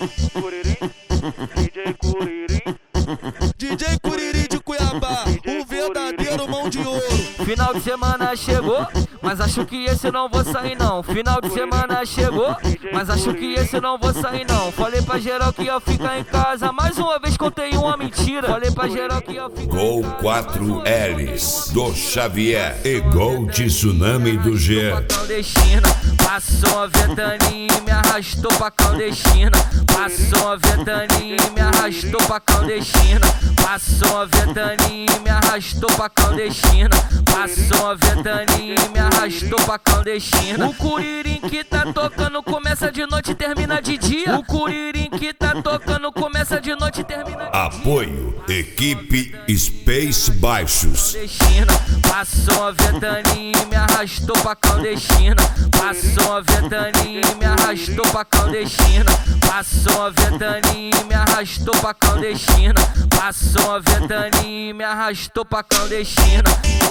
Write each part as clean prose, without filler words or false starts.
Curirim, DJ Curirim. DJ Curirim de Cuiabá, o verdadeiro mão de ouro. Final de semana chegou, mas acho que esse não vou sair não. Final de semana chegou, mas acho que esse não vou sair não. Falei pra geral que ia ficar em casa, mais uma vez contei uma mentira. Falei pra geral que ia ficar Gol 4Ls do Xavier e Gol Tsunami do G. Passou a ventania e me arrastou pra clandestina. Passou a ventania e me arrastou pra clandestina. Passou a ventania e me arrastou pra clandestina. Passou a ventania e me arrastou pra clandestina. O Curirim que tá tocando começa de noite e termina de dia. O Curirim que tá tocando começa de noite e termina de dia. Apoio Equipe Space Baixos. Passou a ventania e me arrastou pra clandestina. Passou a ventania e me arrastou pra clandestina. Passou a ventania e me arrastou pra clandestina. Passou a ventania e me arrastou pra clandestina.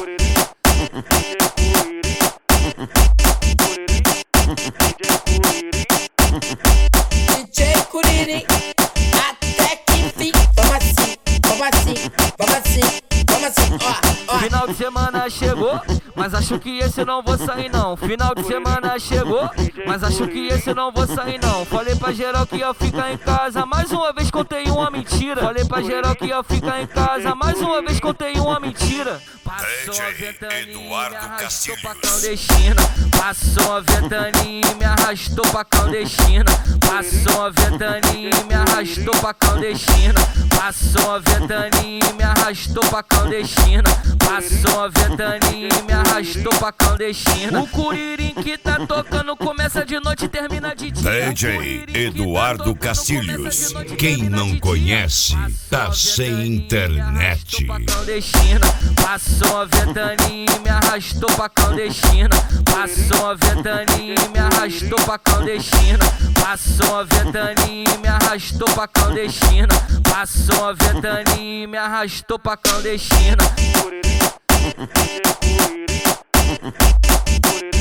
DJ Curirim, até que enfim. Vamos assim, vamos assim, vamos assim, vamos assim, ó. Final de semana chegou, mas acho que esse não vou sair não. Final de semana chegou, mas acho que esse não vou sair não. Falei pra geral que ia ficar em casa, mais uma vez contei uma mentira. Falei pra geral que ia ficar em casa, mais uma vez contei uma mentira. Passou a ventania e me arrastou pra clandestina. Passou a ventania e me arrastou pra clandestina. Passou a ventania e me arrastou pra clandestina. Passou a ventania e me arrastou pra clandestina. Passou a ventania e me arrastou pra clandestina. O Curirim que tá tocando começa de noite e termina de dia. DJ Eduardo Castilhos. Quem não conhece, tá sem internet. Passou a ventania e me arrastou pra clandestina. Passou a ventania e me arrastou pra clandestina. Passou a ventania e me arrastou pra clandestina. Passou a ventania e me arrastou pra clandestina. Curirim, DJ Curirim.